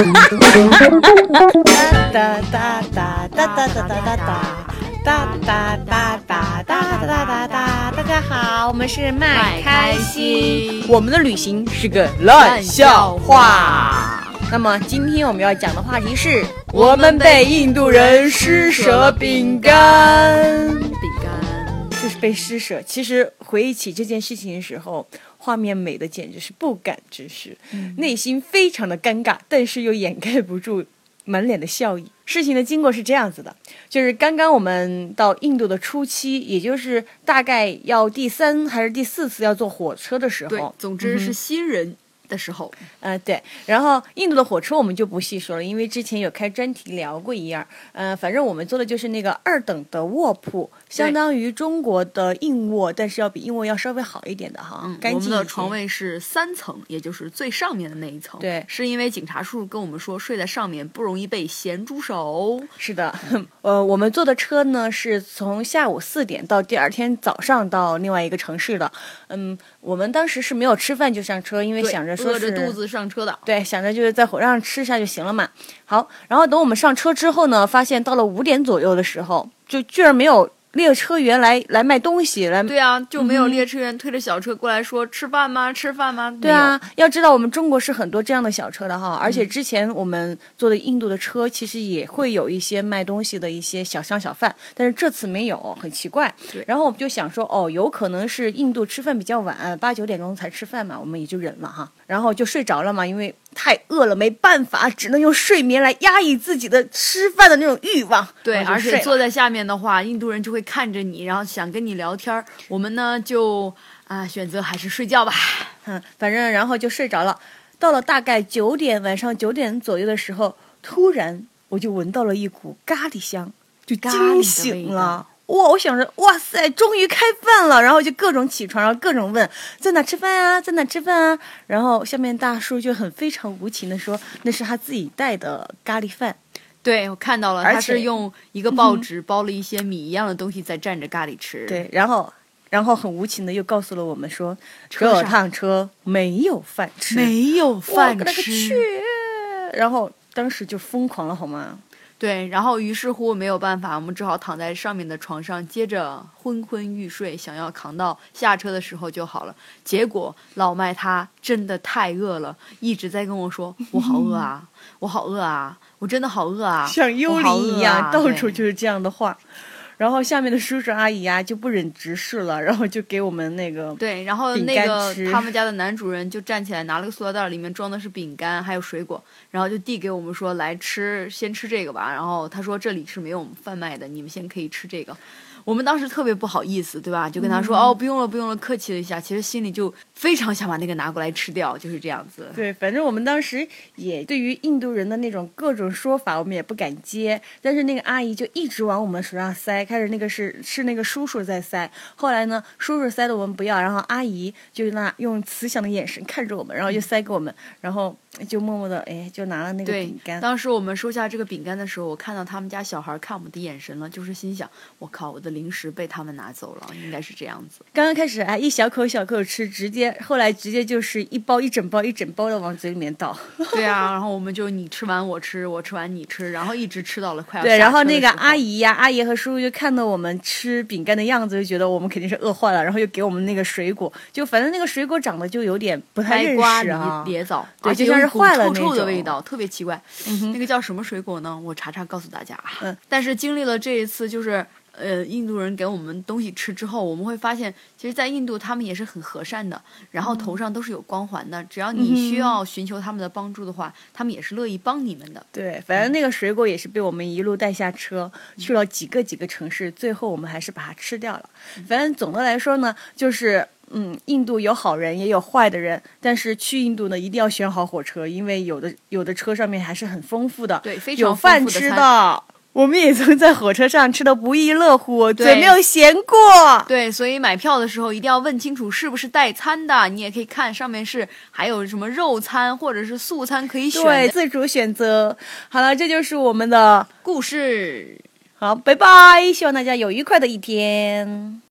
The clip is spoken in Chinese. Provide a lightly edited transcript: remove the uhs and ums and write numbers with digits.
哒哒哒哒哒哒哒哒哒哒哒哒哒哒哒，大家好，我们是麦开心，我们的旅行是个烂笑话。那么今天我们要讲的话题是我们被印度人施舍饼干。就是被施舍。其实回忆起这件事情的时候，画面美的简直是不敢直视，内心非常的尴尬，但是又掩盖不住满脸的笑意。事情的经过是这样子的，就是刚刚我们到印度的初期，也就是大概要第3还是第4次要坐火车的时候， 对，总之是新人的时候， 对，然后印度的火车我们就不细说了，因为之前有开专题聊过一样，反正我们坐的就是那个2等的卧铺，相当于中国的硬卧，但是要比硬卧要稍微好一点的哈，干净一些。 我们的床位是3层，也就是最上面的那一层。 对， 是因为警察叔叔跟我们说，睡在上面不容易被咸猪手。 是的，我们坐的车呢是从下午4点到第2天早上到另外一个城市的，我们当时是没有吃饭就上车，因为想着说是饿着肚子上车的， 对，想着就是在火车上吃下就行了嘛。好，然后等我们上车之后呢，发现到了5点左右的时候，就居然没有列车员来卖东西来。 对啊，就没有列车员推着小车过来说吃饭吗？吃饭吗？ 对啊，要知道我们中国是很多这样的小车的哈，而且之前我们坐的印度的车其实也会有一些卖东西的一些小商小贩，但是这次没有，很奇怪。然后我们就想说，有可能是印度吃饭比较晚，8、9点钟才吃饭嘛，我们也就忍了哈，然后就睡着了嘛，因为太饿了，没办法，只能用睡眠来压抑自己的吃饭的那种欲望。 对，而且坐在下面的话，印度人就会看着你，然后想跟你聊天。我们呢就选择还是睡觉吧。 反正然后就睡着了。到了大概晚上9点左右的时候，突然我就闻到了一股咖喱香，就惊醒了。哇！我想着，哇塞，终于开饭了，然后就各种起床，然后各种问在哪吃饭啊，在哪吃饭啊。然后下面大叔就非常无情的说，那是他自己带的咖喱饭。 对，我看到了，他是用一个报纸包了一些米一样的东西在蘸着咖喱吃。 对，然后很无情的又告诉了我们说，这趟车没有饭吃， 没有饭吃。 然后当时就疯狂了，好吗？ 对，然后于是乎没有办法，我们只好躺在上面的床上，接着昏昏欲睡，想要扛到下车的时候就好了。结果老麦他真的太饿了，一直在跟我说我好饿啊，我好饿啊，我真的好饿啊， 像幽灵一样，到处就是这样的话。然后下面的叔叔阿姨就不忍直视了，然后就给我们那个对，然后那个他们家的男主人就站起来拿了个塑料袋，里面装的是饼干还有水果，然后就递给我们说来吃，先吃这个吧。然后他说这里是没有贩卖的，你们先可以吃这个。我们当时特别不好意思，对吧？就跟他说不用了不用了，客气了一下，其实心里就非常想把那个拿过来吃掉，就是这样子。 对，反正我们当时也对于印度人的那种各种说法我们也不敢接，但是那个阿姨就一直往我们手上塞，开始那个是那个叔叔在塞，后来呢叔叔塞的我们不要，然后阿姨就用慈祥的眼神看着我们，然后就塞给我们，然后就默默的就拿了那个饼干。 当时我们收下这个饼干的时候，我看到他们家小孩看我们的眼神了，就是心想我靠，我的零食被他们拿走了，应该是这样子。 刚刚开始一小口小口吃，后来直接就是一整包的往嘴里面倒。 对啊，然后我们就你吃完我吃，我吃完你吃，然后一直吃到了快要下车的时候。 对，然后那个阿姨和叔叔就看到我们吃饼干的样子，就觉得我们肯定是饿坏了，然后又给我们那个水果，就反正那个水果长得就有点不太认识椰枣， 对，就像是坏了那种臭的味道，特别奇怪。那个叫什么水果呢？我查告诉大家。但是经历了这一次，就是印度人给我们东西吃之后，我们会发现，其实，在印度他们也是很和善的，然后头上都是有光环的，只要你需要寻求他们的帮助的话，他们也是乐意帮你们的。 对，反正那个水果也是被我们一路带下车，去了几个城市，最后我们还是把它吃掉了。反正总的来说呢，就是印度有好人也有坏的人，但是去印度呢一定要选好火车，因为有的车上面还是很丰富的， 对，非常有饭吃的。我们也曾在火车上吃得不亦乐乎，嘴没有咸过。 对，所以买票的时候一定要问清楚是不是带餐的。你也可以看上面是还有什么肉餐或者是素餐可以选， 对，自主选择。好了，这就是我们的故事。 好，拜拜，希望大家有愉快的一天。